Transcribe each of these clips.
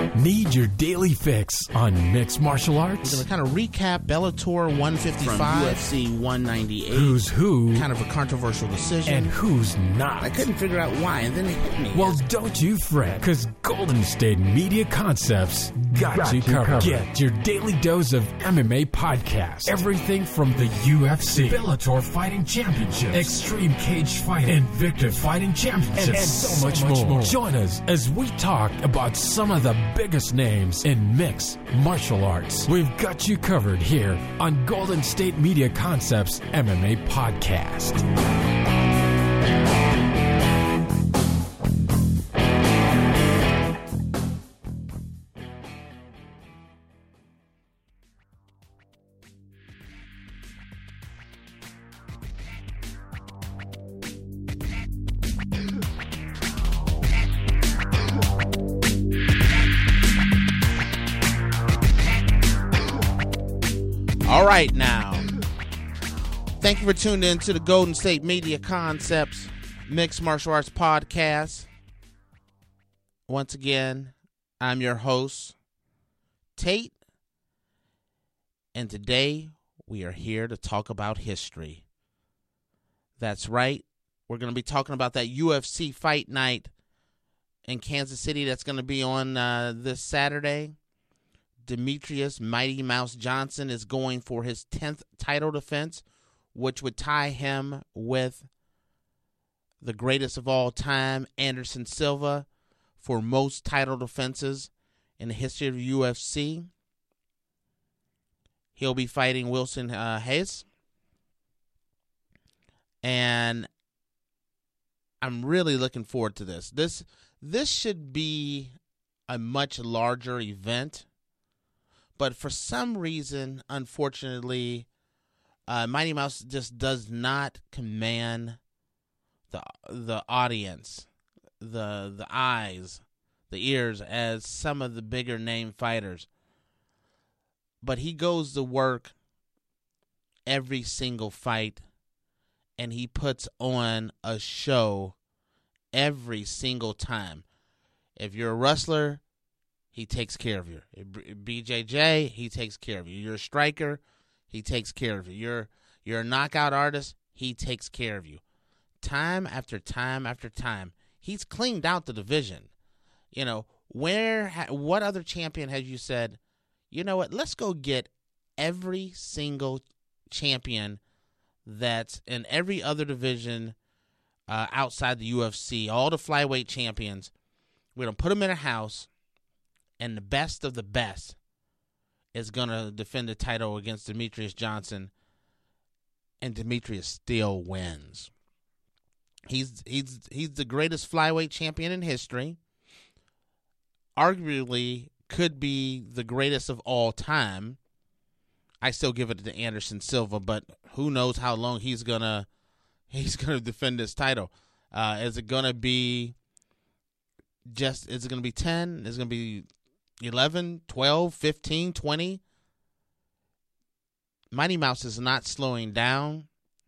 Need your daily fix on mixed martial arts? We're going to kind of recap Bellator 155. From UFC 198. Who's who? Kind of a controversial decision. And who's not? I couldn't figure out why, and then it hit me. Well, don't you fret, because Golden State Media Concepts got you covered. Get your daily dose of MMA podcasts. Everything from the UFC, Bellator Fighting Championship, Extreme Cage Fighting, Invicta Fighting Championships, and so much more. Join us as we talk about some of the biggest names in mixed martial arts. We've got you covered here on Golden State Media Concepts MMA Podcast. All right, now. Thank you for tuning in to the Golden State Media Concepts Mixed Martial Arts Podcast. Once again, I'm your host, Tate. And today, we are here to talk about history. That's right. We're going to be talking about that UFC fight night in Kansas City that's going to be on this Saturday. Demetrious Mighty Mouse Johnson is going for his 10th title defense, which would tie him with the greatest of all time, Anderson Silva, for most title defenses in the history of the UFC. He'll be fighting Wilson Hayes. And I'm really looking forward to this. This should be a much larger event. But for some reason, unfortunately, Mighty Mouse just does not command the audience, the eyes, the ears as some of the bigger name fighters. But he goes to work every single fight, and he puts on a show every single time. If you're a wrestler, he takes care of you. BJJ, he takes care of you. You're a striker, he takes care of you. You're a knockout artist, he takes care of you. Time after time after time, he's cleaned out the division. You know, what other champion has you said, you know what, let's go get every single champion that's in every other division outside the UFC, all the flyweight champions, we're going to put them in a house, and the best of the best is going to defend the title against Demetrious Johnson, and Demetrious still wins. He's the greatest flyweight champion in history. Arguably could be the greatest of all time. I still give it to Anderson Silva, but who knows how long he's gonna defend this title. Is it gonna be 10? Is it gonna be 11, 12, 15, 20. Mighty Mouse is not slowing down.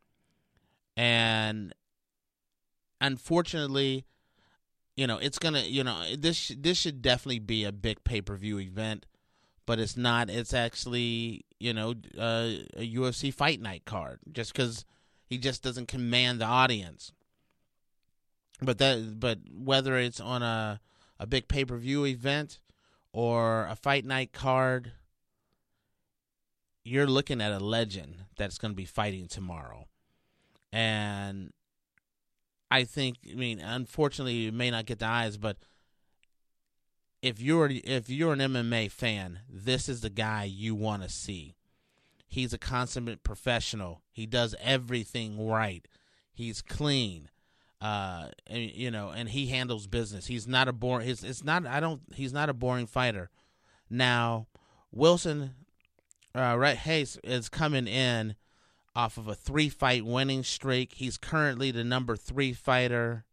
And unfortunately, it's going to, this should definitely be a big pay-per-view event, but it's not. It's actually, a UFC fight night card just because he just doesn't command the audience. But whether it's on a big pay-per-view event or a fight night card, you're looking at a legend that's going to be fighting tomorrow. And I think, unfortunately, you may not get the eyes, but if you're an MMA fan, this is the guy you want to see. He's a consummate professional. He does everything right. He's clean. And he handles business. He's not a boring. He's not a boring fighter. Now, Wilson, Hayes is coming in off of a 3-fight winning streak. He's currently the number 3 fighter.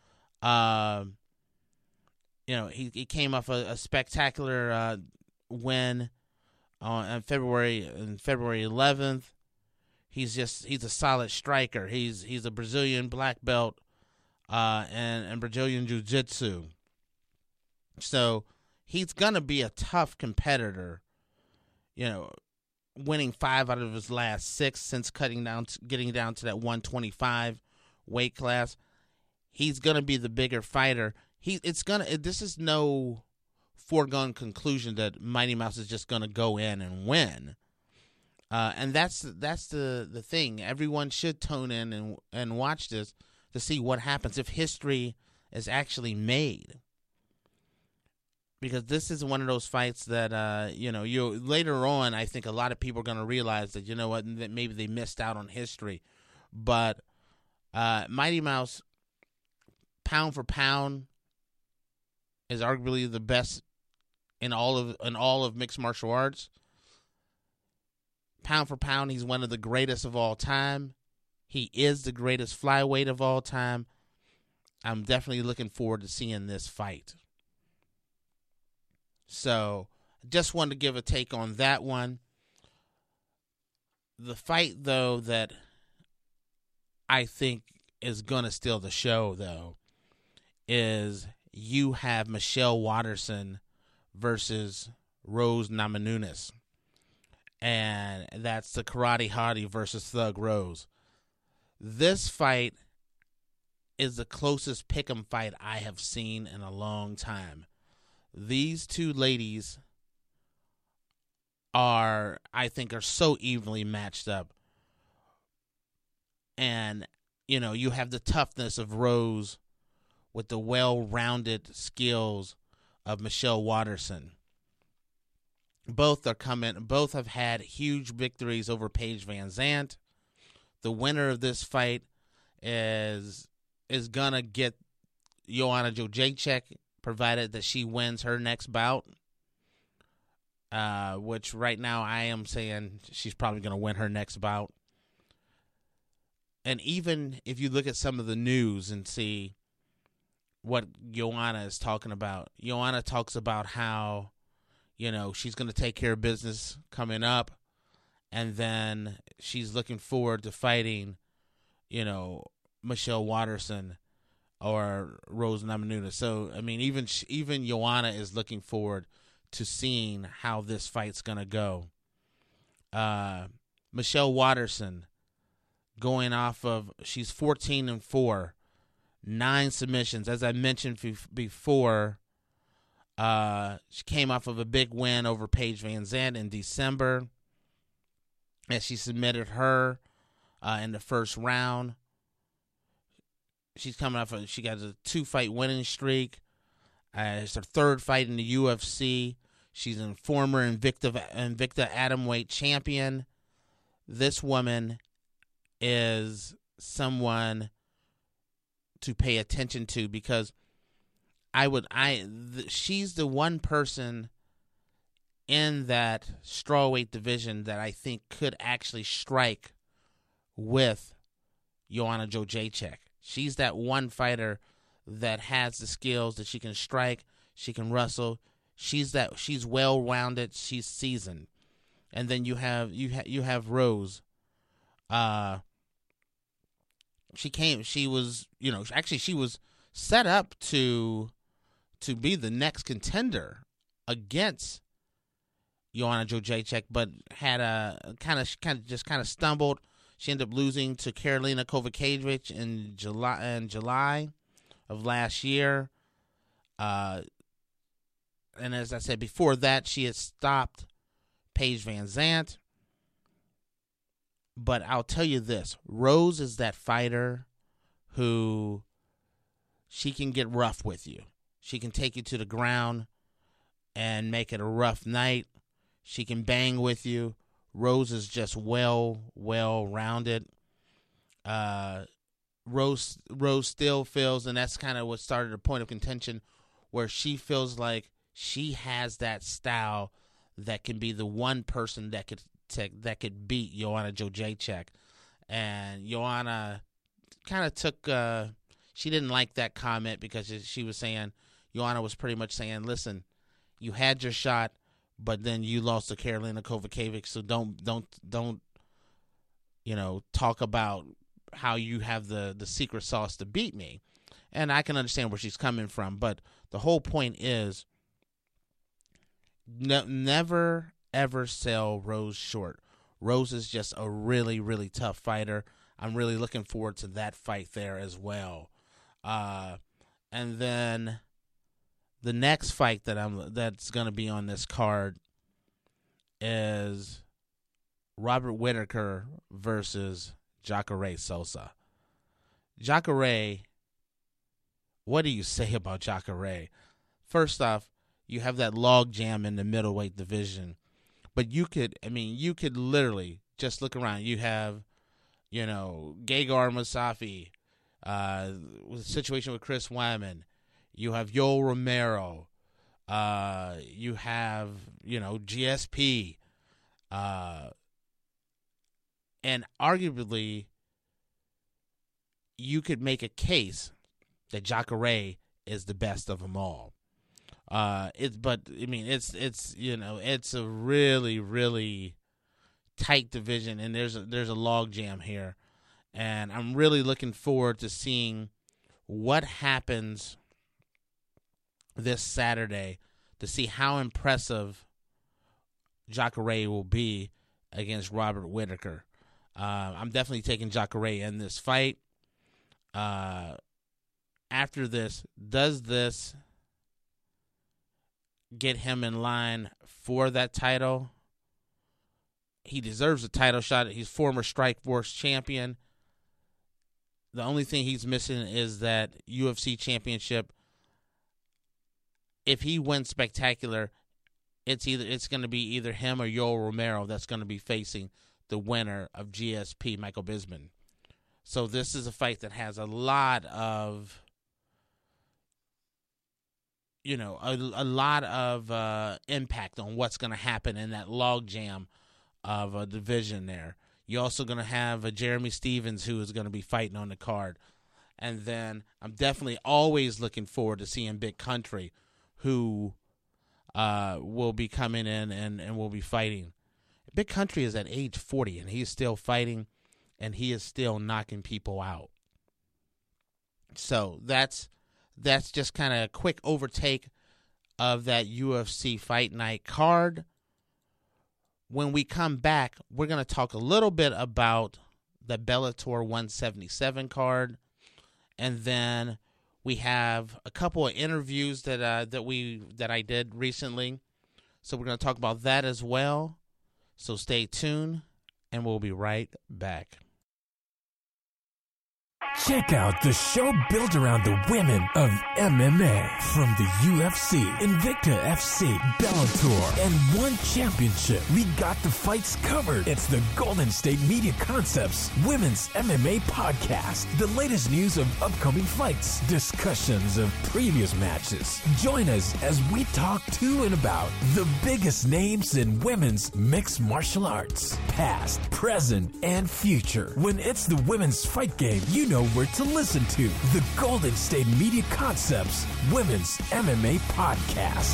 He came off a spectacular win on February 11th. He's a solid striker. He's a Brazilian black belt and Brazilian jiu-jitsu. So he's going to be a tough competitor, winning 5 out of his last 6 since getting down to that 125 weight class. He's going to be the bigger fighter. This is no foregone conclusion that Mighty Mouse is just going to go in and win. And that's the thing. Everyone should tune in and watch this to see what happens if history is actually made. Because this is one of those fights that, later on, I think a lot of people are going to realize that, that maybe they missed out on history. But Mighty Mouse, pound for pound, is arguably the best in all of mixed martial arts. Pound for pound, he's one of the greatest of all time. He is the greatest flyweight of all time. I'm definitely looking forward to seeing this fight. So, just wanted to give a take on that one. The fight, though, that I think is going to steal the show, though, is you have Michelle Waterson versus Rose Namajunas. And that's the Karate Hottie versus Thug Rose. This fight is the closest pick'em fight I have seen in a long time. These two ladies are so evenly matched up. And, you have the toughness of Rose with the well-rounded skills of Michelle Waterson. Both have had huge victories over Paige Van Zandt. The winner of this fight is gonna get Joanna Jędrzejczyk, provided that she wins her next bout. Which right now I am saying she's probably gonna win her next bout. And even if you look at some of the news and see what Joanna is talking about, Joanna talks about how, she's going to take care of business coming up, and then she's looking forward to fighting, Michelle Waterson or Rose Namajunas. So, I mean, even Joanna is looking forward to seeing how this fight's going to go. Michelle Waterson going off of, she's 14-4, 9 submissions. As I mentioned before, she came off of a big win over Paige Van Zandt in December, and she submitted her in the first round. She's coming off she got a 2-fight winning streak. It's her 3rd fight in the UFC. She's a former Invicta Atomweight champion. This woman is someone to pay attention to, because she's the one person in that strawweight division that I think could actually strike with Joanna Jędrzejczyk. She's that one fighter that has the skills that she can strike, she can wrestle. She's well-rounded, she's seasoned. And then you have Rose. She was set up to be the next contender against Joanna Jędrzejczyk, but had a kind of stumbled. She ended up losing to Karolina Kowalkiewicz in July of last year. And as I said before that, she had stopped Paige Van Zandt. But I'll tell you this, Rose is that fighter who she can get rough with you. She can take you to the ground and make it a rough night. She can bang with you. Rose is just well-rounded. Rose still feels, and that's kind of what started a point of contention, where she feels like she has that style that can be the one person that could beat Joanna Jędrzejczyk. And Joanna kind of took she didn't like that comment, because she was saying, Joanna was pretty much saying, listen, you had your shot, but then you lost to Karolina Kowalkiewicz, so don't talk about how you have the secret sauce to beat me. And I can understand where she's coming from, but the whole point is never, ever sell Rose short. Rose is just a really, really tough fighter. I'm really looking forward to that fight there as well. And then the next fight that's going to be on this card is Robert Whittaker versus Jacare Souza. Jacare, what do you say about Jacare? First off, you have that log jam in the middleweight division, but you could literally just look around. You have, Gegard Mousasi, with the situation with Chris Weidman. You have Yoel Romero. You have, GSP. And arguably, you could make a case that Jacare is the best of them all. It's a really, really tight division, and there's a log jam here, and I'm really looking forward to seeing what happens this Saturday to see how impressive Jacare will be against Robert Whittaker. I'm definitely taking Jacare in this fight. After this, does this get him in line for that title? He deserves a title shot. He's former Strikeforce champion. The only thing he's missing is that UFC championship. If he wins spectacular, it's going to be either him or Yoel Romero that's going to be facing the winner of GSP, Michael Bisping. So this is a fight that has a lot of, a lot of impact on what's going to happen in that logjam of a division there. You're also going to have Jeremy Stevens, who is going to be fighting on the card. And then I'm definitely always looking forward to seeing Big Country, who will be coming in and will be fighting. Big Country is at age 40, and he's still fighting, and he is still knocking people out. So that's just kind of a quick overtake of that UFC Fight Night card. When we come back, we're going to talk a little bit about the Bellator 177 card, and then we have a couple of interviews that I did recently. So we're going to talk about that as well. So stay tuned, and we'll be right back. Check out the show built around the women of MMA. From the UFC, Invicta FC, Bellator, and one championship. We got the fights covered. It's the Golden State Media Concepts Women's MMA Podcast. The latest news of upcoming fights, discussions of previous matches. Join us as we talk to and about the biggest names in women's mixed martial arts. Past, present, and future. When it's the women's fight game, you know where to listen to. The Golden State Media Concepts Women's MMA Podcast.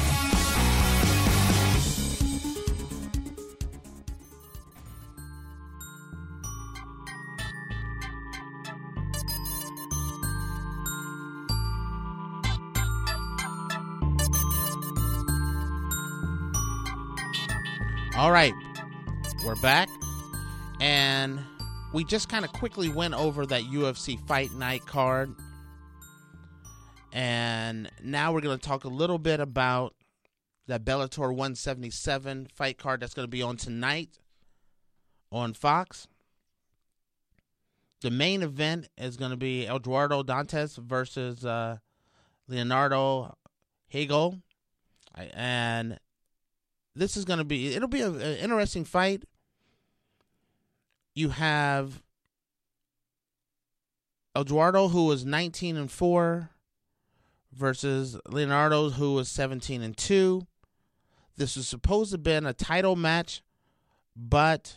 All right, we're back, and we just kind of quickly went over that UFC Fight Night card, and now we're going to talk a little bit about that Bellator 177 fight card that's going to be on tonight on Fox. The main event is going to be Eduardo Dantas versus Leonardo Hagel, and this is going to be, it'll be an interesting fight. You have Eduardo, who is 19-4, versus Leonardo, who is 17-2. This was supposed to have been a title match, but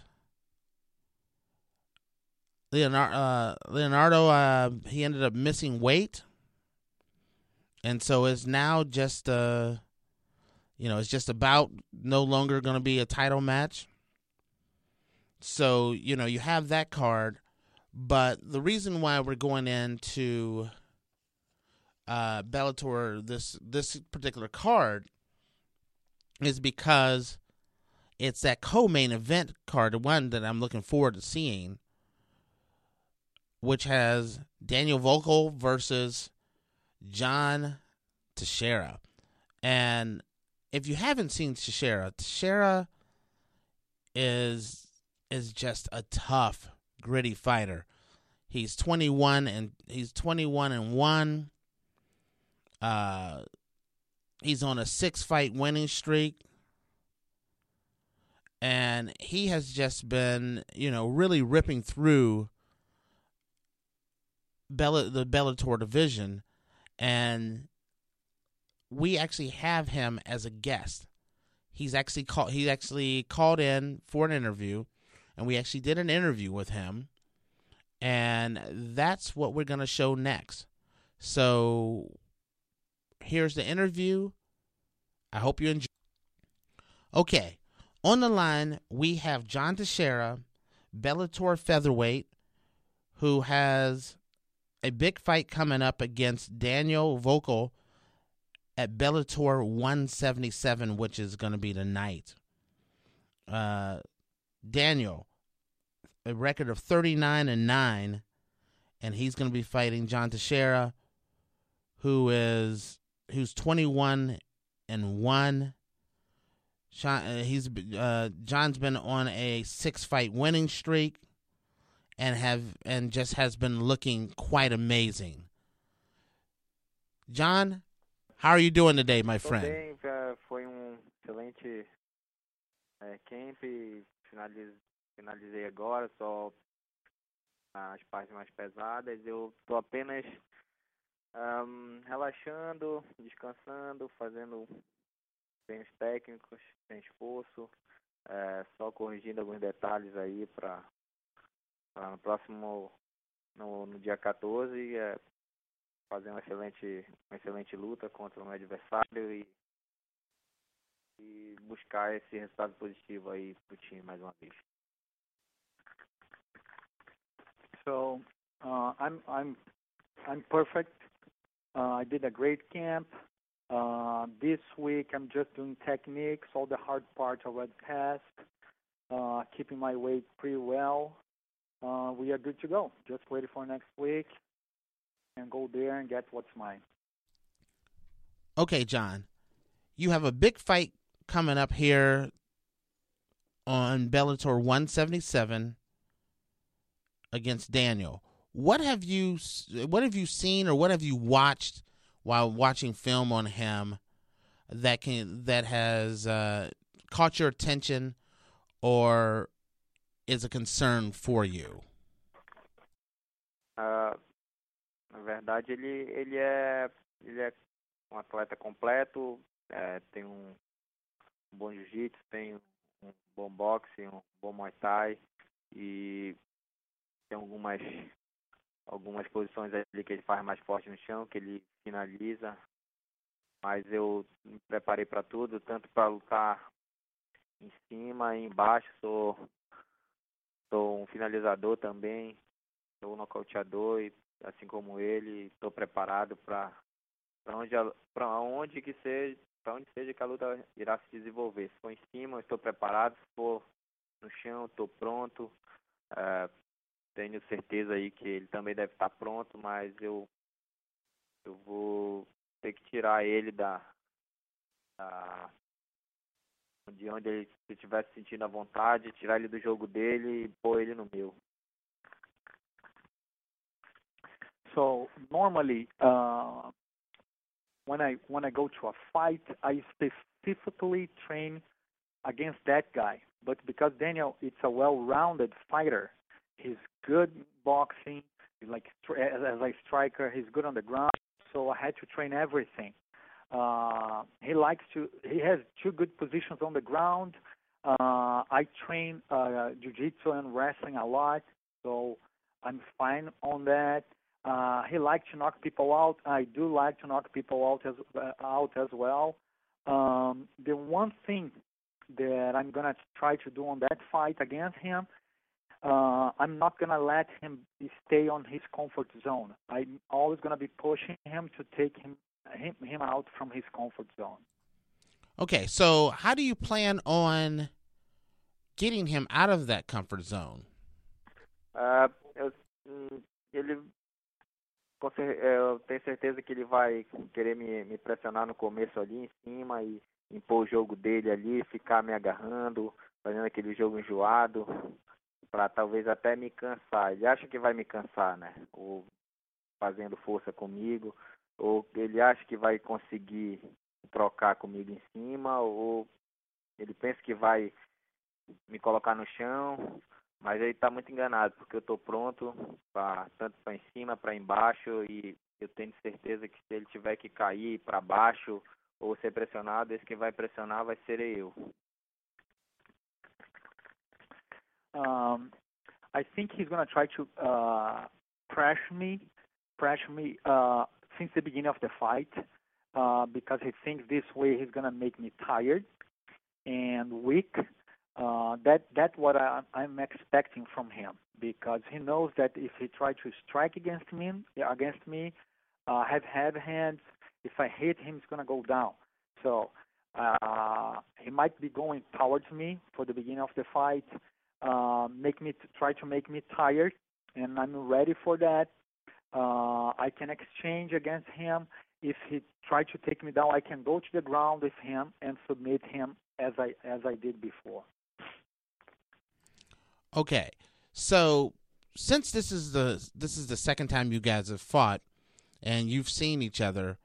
Leonardo he ended up missing weight, and so it's now just it's just about no longer going to be a title match. So, you have that card, but the reason why we're going into Bellator, this particular card, is because it's that co-main event card, the one that I'm looking forward to seeing, which has Daniel Volkel versus John Teixeira. And if you haven't seen Teixeira is just a tough, gritty fighter. He's 21 and 1. He's on a 6-fight winning streak. And he has just been, really ripping through the Bellator division. And we actually have him as a guest. He actually called in for an interview, and we actually did an interview with him. And that's what we're going to show next. So here's the interview. I hope you enjoy. Okay, on the line we have John Teixeira, Bellator featherweight, who has a big fight coming up against Daniel Volkel at Bellator 177, which is going to be tonight. Daniel, a record of 39-9, and he's going to be fighting John Teixeira, who's 21-1. John's been on a 6-fight winning streak and just has been looking quite amazing. John, how are you doing today, my friend? Bem, foi excelente camp. Finalizei agora, só as partes mais pesadas. Eu tô apenas relaxando, descansando, fazendo treinos técnicos, sem esforço, só corrigindo alguns detalhes aí para no próximo, no dia 14, fazer uma excelente luta contra o meu adversário e buscar esse resultado positivo aí pro time mais uma vez. So I'm perfect. I did a great camp. This week I'm just doing techniques. All the hard parts already passed. Keeping my weight pretty well. We are good to go. Just waiting for next week and go there and get what's mine. Okay, John, you have a big fight coming up here on Bellator 177 against Daniel. What have you seen or what have you watched while watching film on him that has caught your attention or is a concern for you? Na verdade, ele é um atleta completo, tem um bom jiu-jitsu, tem um bom boxe, um bom muay thai e tem algumas posições ali que ele faz mais forte no chão, que ele finaliza. Mas eu me preparei para tudo, tanto para lutar em cima e embaixo. Sou um finalizador também, sou um nocauteador e assim como ele, estou preparado para onde seja que a luta irá se desenvolver. Se for em cima, eu estou preparado. Se for no chão, estou pronto. Tenho certeza aí que ele também deve estar pronto, mas eu vou ter que tirar ele de onde ele estivesse sentindo a vontade, tirar ele do jogo dele e pôr ele no meu. So normally, when I go to a fight, I specifically train against that guy. But because Daniel, it's a well-rounded fighter, he's good boxing, like as a striker, he's good on the ground. So I had to train everything. He has two good positions on the ground. I train jiu-jitsu and wrestling a lot, so I'm fine on that. He likes to knock people out. I do like to knock people out as well. The one thing that I'm going to try to do on that fight against him, I'm not going to let him stay on his comfort zone. I'm always going to be pushing him to take him out from his comfort zone. Okay, so how do you plan on getting him out of that comfort zone? Ele, eu tenho certeza que ele vai querer me pressionar no começo ali em cima e impor o jogo dele ali, ficar me agarrando, fazendo aquele jogo enjoado, para talvez até me cansar. Ele acha que vai me cansar, né? Ou fazendo força comigo, ou ele acha que vai conseguir trocar comigo em cima, ou ele pensa que vai me colocar no chão, mas ele está muito enganado, porque eu estou pronto tanto para em cima, para embaixo, e eu tenho certeza que se ele tiver que cair para baixo ou ser pressionado, esse que vai pressionar vai ser eu. I think he's going to try to pressure me since the beginning of the fight because he thinks this way he's going to make me tired and weak. That's what I'm expecting from him because he knows that if he tries to strike against me, have heavy hands, if I hit him, he's going to go down. So he might be going towards me for the beginning of the fight, try to make me tired, and I'm ready for that. I can exchange against him. If he tries to take me down, I can go to the ground with him and submit him as I did before. Okay, so since this is the second time you guys have fought and you've seen each other,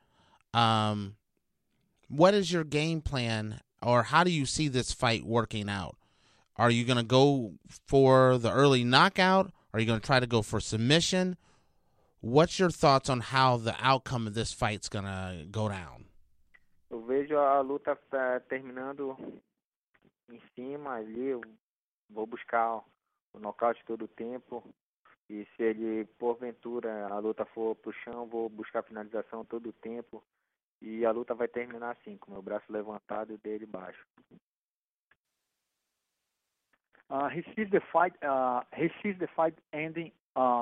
what is your game plan, or how do you see this fight working out? Are you going to go for the early knockout? Are you going to try to go for submission? What's your thoughts on how the outcome of this fight's going to go down? Eu vejo a luta terminando em cima ali, eu vou buscar o nocaute todo o tempo. E se ele, porventura, a luta for pro chão, vou buscar a finalização todo o tempo. E a luta vai terminar assim, com o meu braço levantado e o dele baixo. He sees the fight. He sees the fight ending.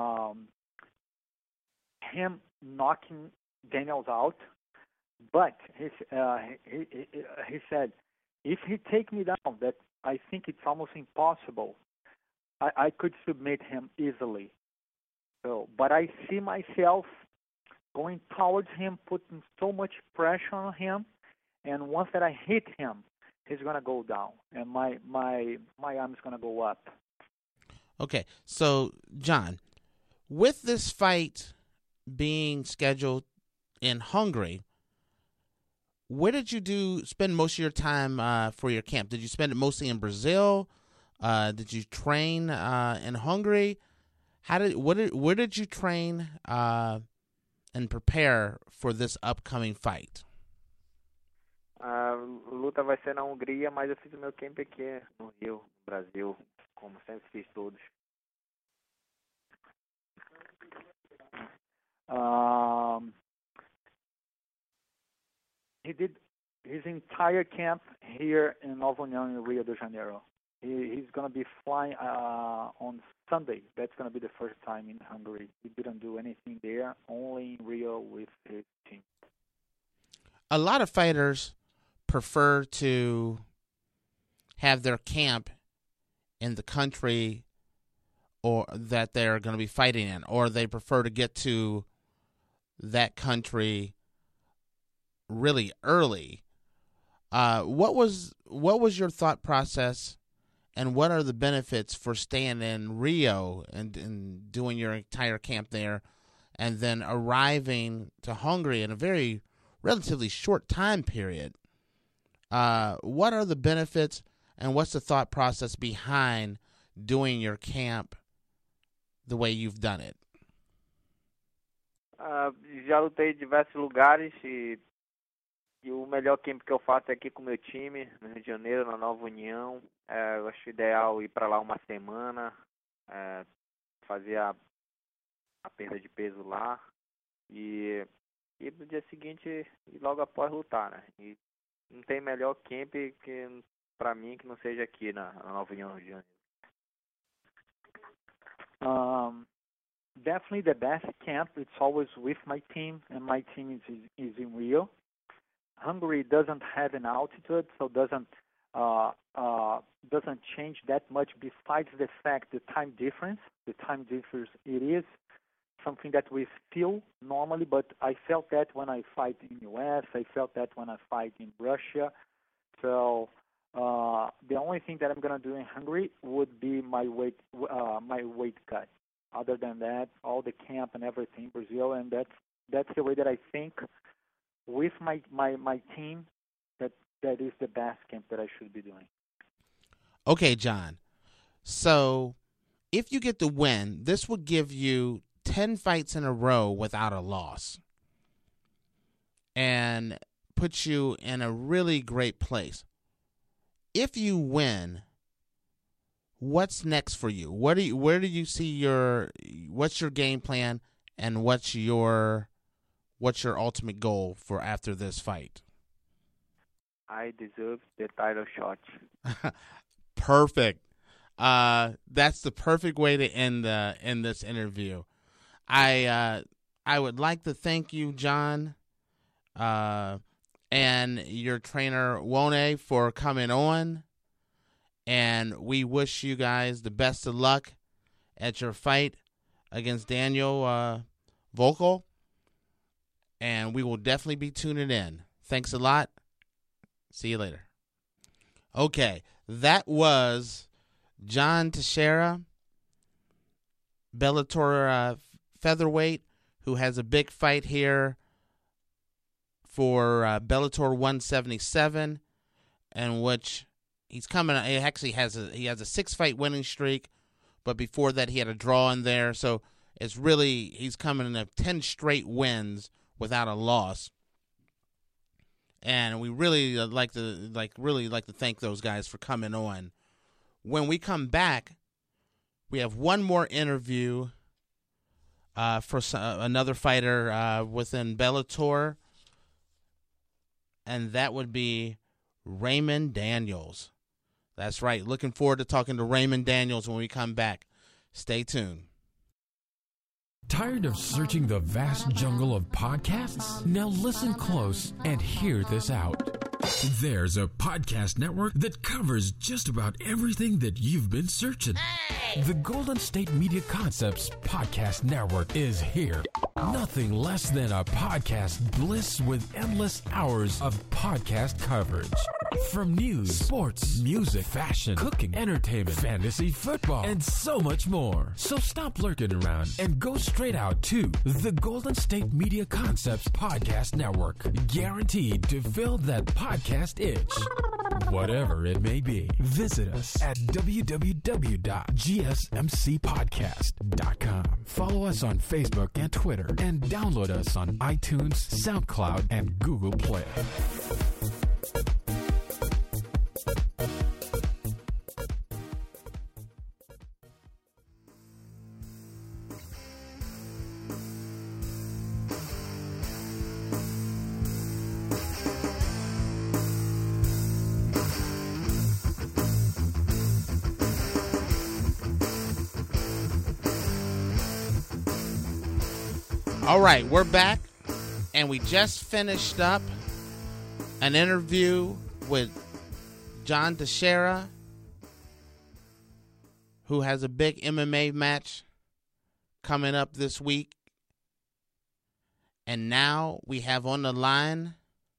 Him knocking Daniels out, but he said, if he take me down, that I think it's almost impossible. I could submit him easily. So, but I see myself going towards him, putting so much pressure on him, and once that I hit him, he's gonna go down, and my arm is gonna go up. Okay, so John, with this fight being scheduled in Hungary, where did you spend most of your time for your camp? Did you spend it mostly in Brazil? Did you train in Hungary? Where did you train and prepare for this upcoming fight? A luta vai ser na Hungria, mas eu fiz o meu camp aqui no Rio, no Brasil, como sempre fiz todos. He did his entire camp here in Nova União in Rio de Janeiro. He's going to be flying on Sunday. That's going to be the first time in Hungary. He didn't do anything there, only in Rio with his team. A lot of fighters prefer to have their camp in the country or that they're going to be fighting in, or they prefer to get to that country really early. What was your thought process, and what are the benefits for staying in Rio and doing your entire camp there, and then arriving to Hungary in a very relatively short time period? What are the benefits, and what's the thought process behind doing your camp the way you've done it? Já lutei em diversos lugares e o melhor camp que eu faço é aqui com o meu time, no Rio de Janeiro, na Nova União. Eu acho ideal ir para lá uma semana, fazer a perda de peso lá e no dia seguinte ir logo após lutar, né? E não tem melhor camp que para mim que não seja aqui na Nova União, Rio de Janeiro. Definitely the best camp. It's always with my team, and my team is in Rio. Hungary doesn't have an altitude, so doesn't change that much. Besides the fact the time difference it is something that we feel normally. But I felt that when I fight in U.S., I felt that when I fight in Russia. So the only thing that I'm gonna do in Hungary would be my weight cut. Other than that, all the camp and everything, Brazil, and that's the way that I think with my team that is the best camp that I should be doing. Okay, John. So if you get the win, this would give you 10 fights in a row without a loss and puts you in a really great place. If you win, what's next for you? Where do you see what's your game plan, and what's your ultimate goal for after this fight? I deserve the title shot. Perfect. That's the perfect way to end this interview. I would like to thank you, John, and your trainer Wone for coming on, and we wish you guys the best of luck at your fight against Daniel Volkov, and we will definitely be tuning in. Thanks a lot. See you later. Okay, that was John Teixeira, Bellator featherweight, who has a big fight here for Bellator 177, in which he's coming. He actually has a 6-fight winning streak, but before that he had a draw in there. So he's coming in 10 straight wins without a loss. And we really like to thank those guys for coming on. When we come back, we have one more interview for another fighter within Bellator, and that would be Raymond Daniels. That's right. Looking forward to talking to Raymond Daniels when we come back. Stay tuned. Tired of searching the vast jungle of podcasts? Now listen close and hear this out. There's a podcast network that covers just about everything that you've been searching. Hey! The Golden State Media Concepts Podcast Network is here. Nothing less than a podcast bliss with endless hours of podcast coverage. From news, sports, music, fashion, cooking, entertainment, fantasy, football, and so much more. So stop lurking around and go straight out to the Golden State Media Concepts Podcast Network. Guaranteed to fill that podcast itch. Whatever it may be. Visit us at www.gsmcpodcast.com. Follow us on Facebook and Twitter, and download us on iTunes, SoundCloud, and Google Play. All right, we're back, and we just finished up an interview with John Teixeira, who has a big MMA match coming up this week. And now we have on the line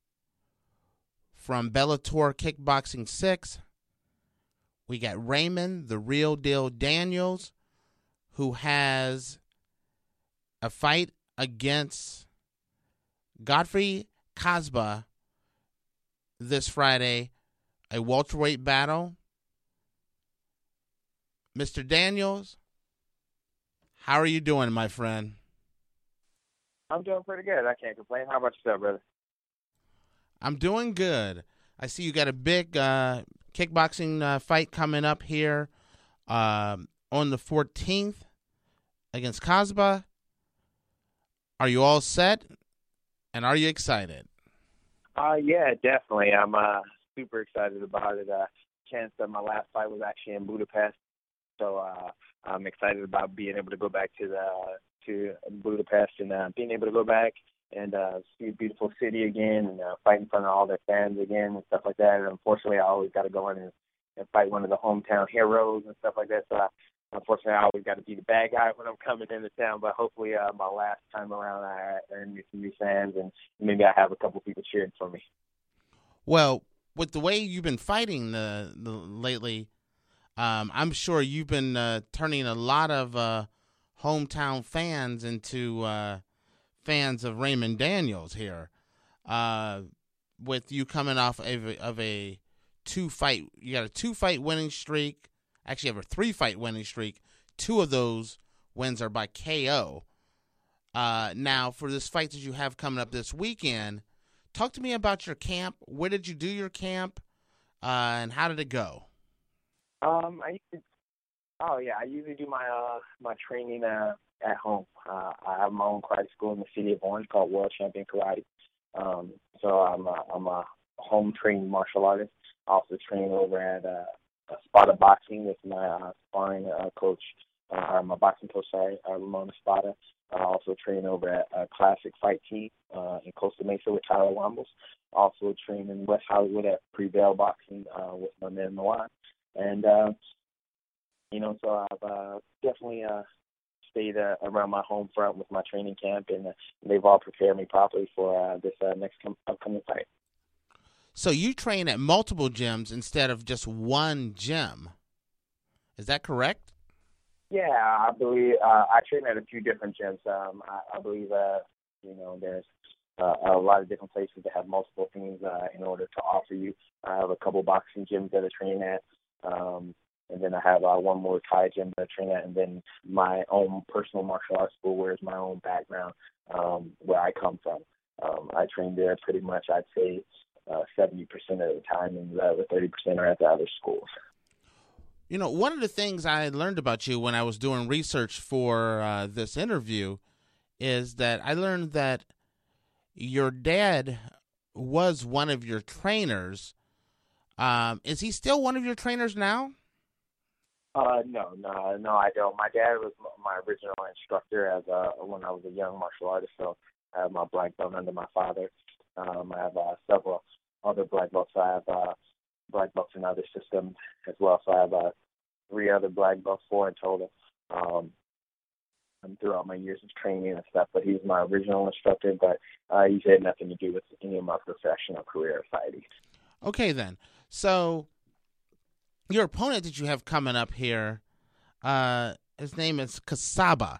from Bellator Kickboxing 6, we got Raymond the Real Deal Daniels, who has a fight against Godfrey Kasba this Friday, a welterweight battle. Mr. Daniels, how are you doing, my friend? I'm doing pretty good. I can't complain. How about yourself, brother? I'm doing good. I see you got a big kickboxing fight coming up here on the 14th against Kasba. Are you all set, and are you excited? Yeah, definitely. I'm super excited about it. Chance that my last fight was actually in Budapest, so I'm excited about being able to go back to Budapest and being able to go back and see a beautiful city again, and fight in front of all their fans again and stuff like that. And unfortunately, I always got to go in and fight one of the hometown heroes and stuff like that. So unfortunately, I always got to be the bad guy when I'm coming into town. But hopefully, my last time around, I earn me some new fans, and maybe I have a couple people cheering for me. Well, with the way you've been fighting the lately, I'm sure you've been turning a lot of hometown fans into fans of Raymond Daniels here. With you coming off of a 2-fight, you got a 2-fight winning streak. Actually, you have a 3-fight winning streak. 2 of those wins are by KO. Now, for this fight that you have coming up this weekend, talk to me about your camp. Where did you do your camp, and how did it go? I usually do my training at home. I have my own karate school in the city of Orange called World Champion Karate. So I'm a home trained martial artist. I also train over at Spada Boxing with my sparring coach, or my boxing coach, Ramona Spada. I also train over at Classic Fight Team in Costa Mesa with Tyler Wambles. Also train in West Hollywood at Prevail Boxing with my man Noir. And so I've definitely stayed around my home front with my training camp, and they've all prepared me properly for this next upcoming fight. So you train at multiple gyms instead of just one gym. Is that correct? Yeah, I believe I train at a few different gyms. I believe there's a lot of different places that have multiple things in order to offer you. I have a couple boxing gyms that I train at. And then I have one more Thai gym that I train at, and then my own personal martial arts school, where it's my own background, where I come from. I train there pretty much, I'd say, 70% of the time, and the other 30% are at the other schools. You know, one of the things I learned about you when I was doing research for this interview is that I learned that your dad was one of your trainers. Is he still one of your trainers now? No, I don't. My dad was my original instructor when I was a young martial artist, so I have my black belt under my father. I have several other black belts. I have black belts in other systems as well, so I have 3 other black belts, 4 in total, throughout my years of training and stuff. But he's my original instructor, but he's had nothing to do with any of my professional career fighting. Okay, then. So your opponent that you have coming up here, his name is Kasaba.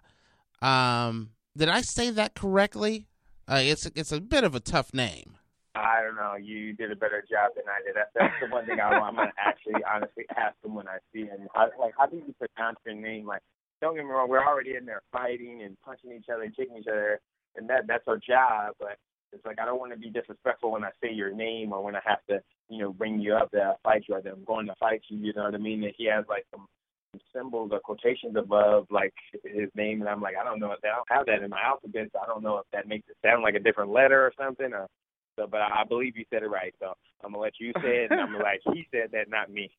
Did I say that correctly? It's a bit of a tough name. I don't know. You did a better job than I did. That's the one thing I'm going to actually honestly ask him when I see him. How do you pronounce your name? Like, don't get me wrong, we're already in there fighting and punching each other and kicking each other, and that's our job. But it's like I don't want to be disrespectful when I say your name or when I have to, bring you up to fight you or that I'm going to fight you. You know what I mean? That he has like some symbols or quotations above like his name, and I'm like, I don't know if I don't have that in my alphabet, so I don't know if that makes it sound like a different letter or something. But I believe you said it right, so I'm gonna let you say it, and I'm like, he said that, not me.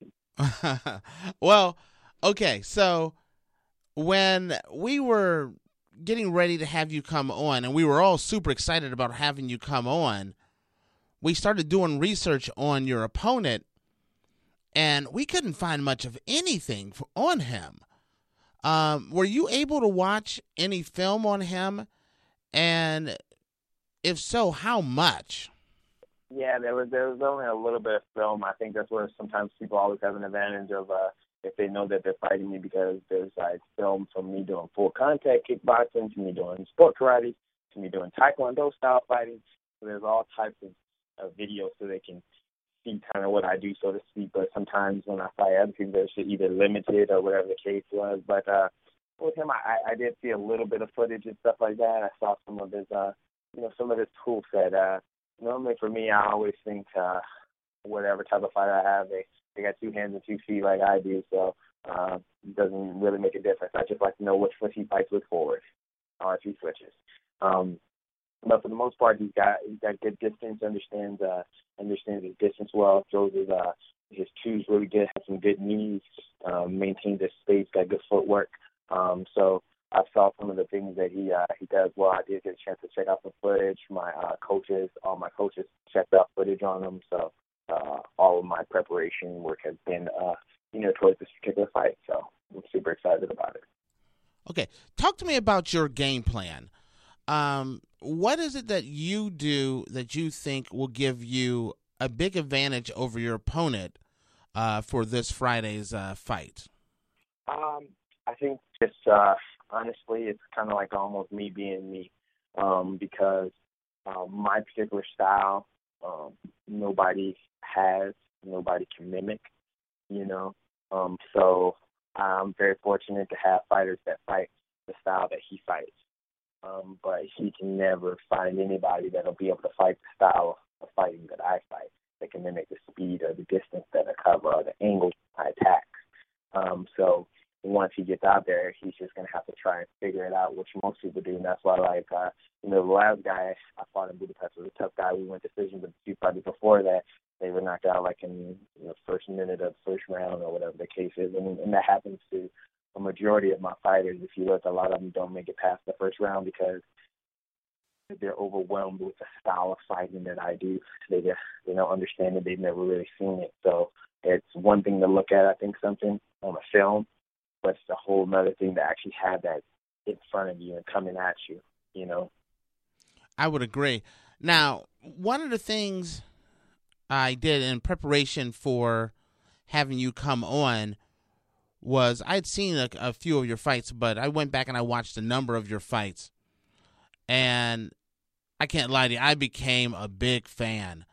Well, okay, so when we were getting ready to have you come on, and we were all super excited about having you come on, we started doing research on your opponent, and we couldn't find much of anything on him. Were you able to watch any film on him? And if so, how much? Yeah, there was only a little bit of film. I think that's where sometimes people always have an advantage of if they know that they're fighting me, because there's like film from me doing full contact kickboxing, to me doing sport karate, to me doing taekwondo style fighting. So there's all types of videos so they can see kind of what I do, so to speak. But sometimes when I fight other people, there's either limited or whatever the case was. But with him, I did see a little bit of footage and stuff like that. I saw some of his, some of his tool set. Normally for me, I always think whatever type of fighter I have, they got 2 hands and 2 feet like I do, so it doesn't really make a difference. I just like to know which foot he fights with forward, or if he switches. But for the most part, he's got good distance, understands his distance well, throws his twos really good, has some good knees, maintains his space, got good footwork. So I saw some of the things that he does well. I did get a chance to check out some footage. All my coaches checked out footage on him. So all of my preparation work has been, towards this particular fight. So I'm super excited about it. Okay, talk to me about your game plan. What is it that you do that you think will give you a big advantage over your opponent for this Friday's fight? I think just honestly, it's kind of like almost me being me, because my particular style, nobody can mimic, so I'm very fortunate to have fighters that fight the style that he fights. But he can never find anybody that'll be able to fight the style of fighting that I fight, that can mimic the speed or the distance that I cover or the angles I attack. So once he gets out there, he's just going to have to try and figure it out, which most people do. And that's why, the last guy I fought in Budapest was a tough guy. We went decisions, but a few fights before that, they were knocked out in the first minute of the first round or whatever the case is. And that happens to a majority of my fighters. If you look, a lot of them don't make it past the first round because they're overwhelmed with the style of fighting that I do. They don't understand it. They've never really seen it. So it's one thing to look at, I think, something on a film, but it's a whole other thing to actually have that in front of you and coming at you, I would agree. Now, one of the things I did in preparation for having you come on was I'd seen a few of your fights, but I went back and I watched a number of your fights. And I can't lie to you, I became a big fan.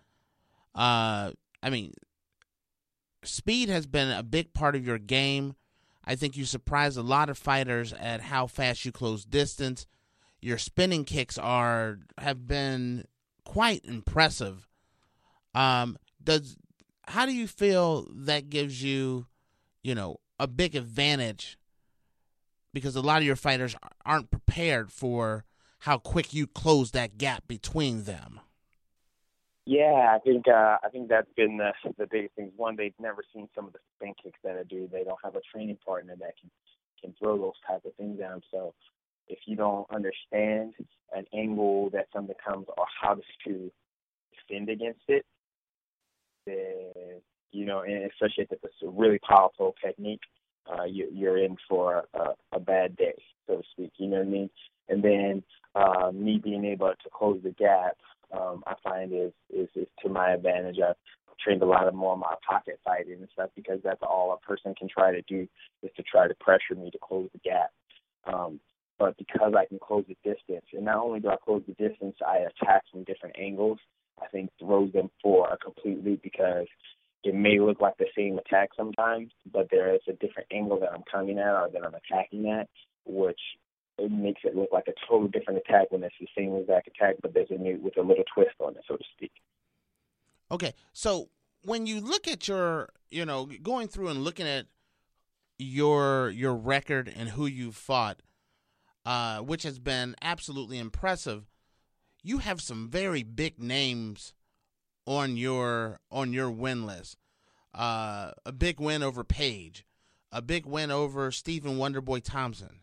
Speed has been a big part of your game. I think you surprised a lot of fighters at how fast you close distance. Your spinning kicks have been quite impressive. How do you feel that gives you, a big advantage? Because a lot of your fighters aren't prepared for how quick you close that gap between them. Yeah, I think that's been the biggest thing. One, they've never seen some of the spin kicks that I do. They don't have a training partner that can throw those type of things down. So if you don't understand an angle that something comes or how to defend against it, then, and especially if it's a really powerful technique, you're in for a bad day, so to speak. You know what I mean? And then me being able to close the gap, I find is to my advantage. I've trained a lot more of my pocket fighting and stuff because that's all a person can try to do is to try to pressure me to close the gap. But because I can close the distance, and not only do I close the distance, I attack from different angles. I think throws them for a complete loop because it may look like the same attack sometimes, but there is a different angle that I'm coming at or that I'm attacking at, which it makes it look like a totally different attack when it's the same exact attack, but there's with a little twist on it, so to speak. Okay, so when you look at your, going through and looking at your record and who you fought, which has been absolutely impressive, you have some very big names on your win list. A big win over Page, a big win over Stephen Wonderboy Thompson.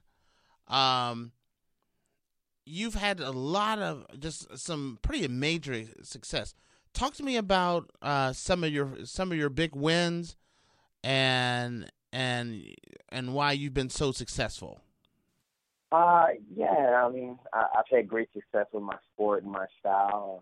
You've had a lot of just some pretty major success. Talk to me about some of your big wins and why you've been so successful. Yeah, I've had great success with my sport and my style.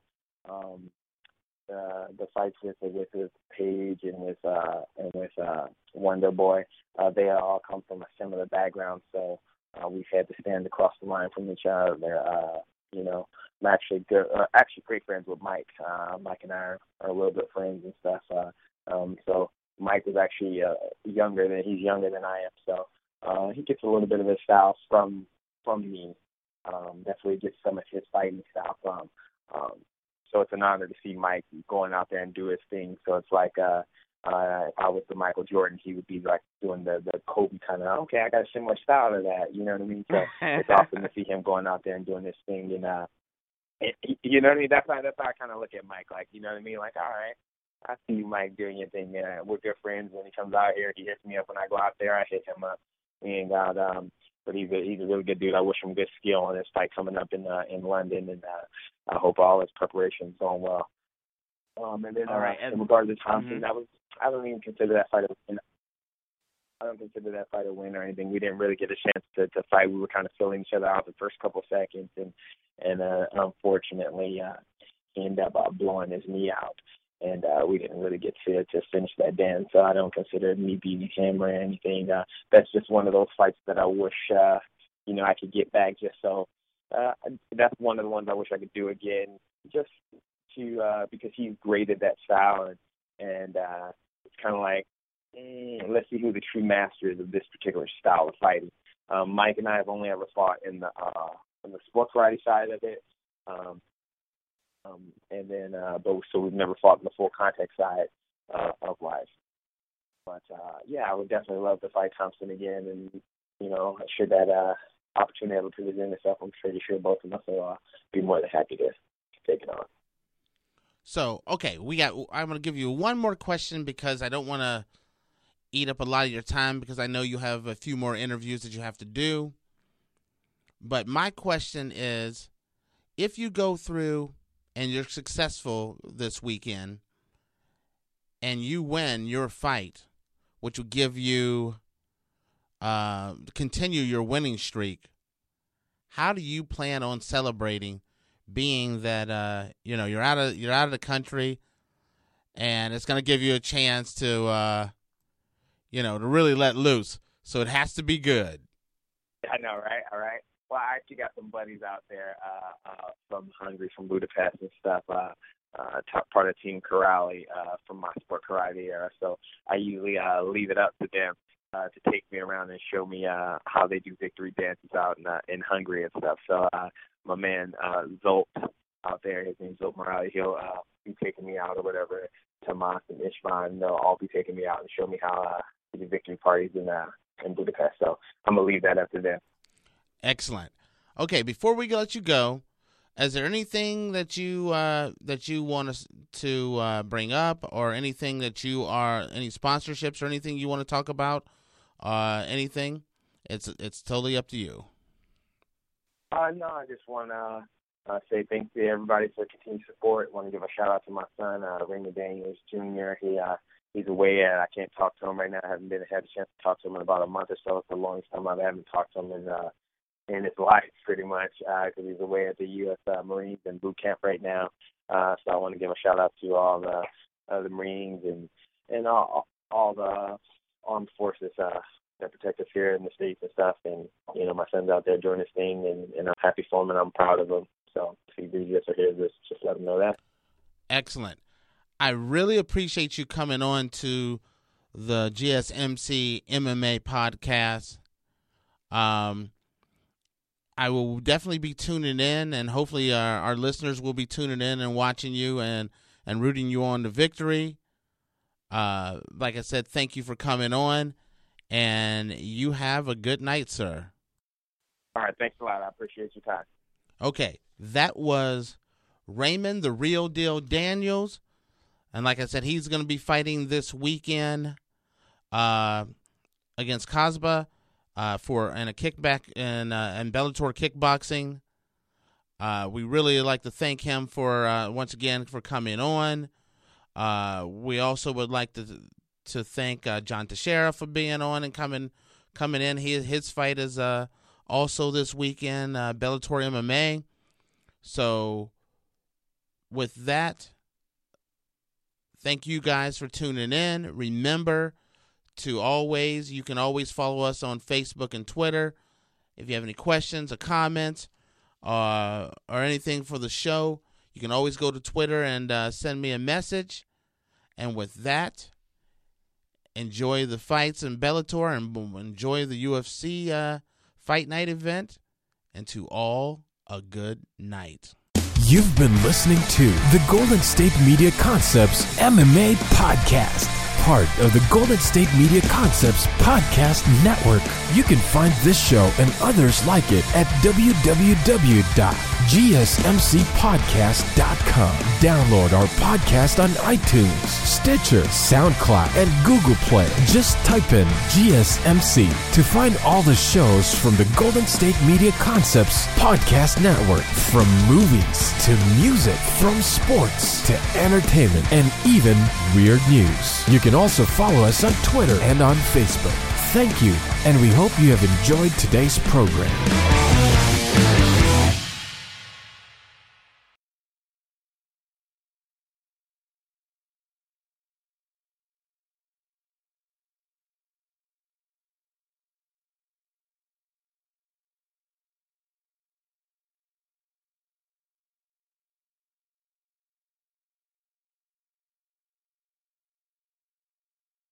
The fights with Page and with Wonderboy, they all come from a similar background, so we've had to stand across the line from each other. I'm actually great friends with Mike. Mike and I are a little bit friends and stuff. So Mike was actually he's younger than I am, so he gets a little bit of his style from me. That's where he gets some of his fighting style from. So it's an honor to see Mike going out there and do his thing. So it's like if I was the Michael Jordan, he would be like doing the Kobe kind of, okay, I got a similar style to that. You know what I mean? So it's awesome to see him going out there and doing this thing. And you know what I mean? That's how I kind of look at Mike. Like, you know what I mean? Like, all right, I see you, Mike, doing your thing. We're good friends. When he comes out here, he hits me up. When I go out there, I hit him up. We ain't got But he's a really good dude. I wish him good skill on his fight coming up in London, and I hope all his preparation is going well. And then all right. In regards to Thompson, I don't even consider that fight a win. I don't consider that fight a win or anything. We didn't really get a chance to fight. We were kind of filling each other out the first couple of seconds, and unfortunately, he ended up blowing his knee out, and we didn't really get to finish that dance. So I don't consider me beating him or anything. That's just one of those fights that I wish I could get back. Just so that's one of the ones I wish I could do again, just to because he's great at that style, and it's kind of like. Let's see who the true masters of this particular style of fighting. Mike and I have only ever fought in the sports variety side of it, so we've never fought in the full contact side of life. But I would definitely love to fight Thompson again, and should that opportunity ever present itself, I'm pretty sure both of us will be more than happy to take it on. So, okay, I'm going to give you one more question because I don't want to eat up a lot of your time because I know you have a few more interviews that you have to do. But my question is, if you go through and you're successful this weekend and you win your fight, which will give you continue your winning streak, how do you plan on celebrating, being that you're out of the country and it's going to give you a chance to to really let loose. So it has to be good. I know, right? All right. Well, I actually got some buddies out there from Hungary, from Budapest and stuff, top part of Team Karate from my sport karate era. So I usually leave it up to them to take me around and show me how they do victory dances out in Hungary and stuff. So my man Zolt out there, his name's Zolt Morales, he'll be taking me out or whatever. Tomas and Ishvan, they'll all be taking me out and show me how the victory parties in Budapest. So I'm going to leave that up to them. Excellent. Okay, before we let you go, is there anything that you want us to bring up, or anything that any sponsorships or anything you want to talk about? Anything? It's totally up to you. No, I just want to say thanks to everybody for continued support. I want to give a shout out to my son, Raymond Daniels Jr. He's away, and I can't talk to him right now. I haven't had a chance to talk to him in about a month or so. It's the longest time I haven't talked to him in his life, pretty much, because he's away at the U.S. Marines in boot camp right now. So I want to give a shout out to all the Marines and all the armed forces that protect us here in the States and stuff. And my son's out there doing his thing, and I'm happy for him, and I'm proud of him. So if he reads this or hears this, just let him know that. Excellent. I really appreciate you coming on to the GSMC MMA podcast. I will definitely be tuning in, and hopefully our listeners will be tuning in and watching you and rooting you on to victory. Like I said, thank you for coming on, and you have a good night, sir. All right, thanks a lot. I appreciate your time. Okay, that was Raymond the Real Deal Daniels. And like I said, he's going to be fighting this weekend against Kasba in a kickback in Bellator kickboxing. We really like to thank him for once again for coming on. We also would like to thank John Teixeira for being on and coming in. His fight is also this weekend, Bellator MMA. So with that, thank you guys for tuning in. Remember you can always follow us on Facebook and Twitter. If you have any questions or comments or anything for the show, you can always go to Twitter and send me a message. And with that, enjoy the fights in Bellator and enjoy the UFC Fight Night event. And to all, a good night. You've been listening to the Golden State Media Concepts MMA Podcast, part of the Golden State Media Concepts Podcast Network. You can find this show and others like it at www.GSMC.com. GSMCpodcast.com. Download our podcast on iTunes, Stitcher, SoundCloud, and Google Play. Just type in GSMC to find all the shows from the Golden State Media Concepts Podcast Network. From movies to music, from sports to entertainment, and even weird news. You can also follow us on Twitter and on Facebook. Thank you, and we hope you have enjoyed today's program.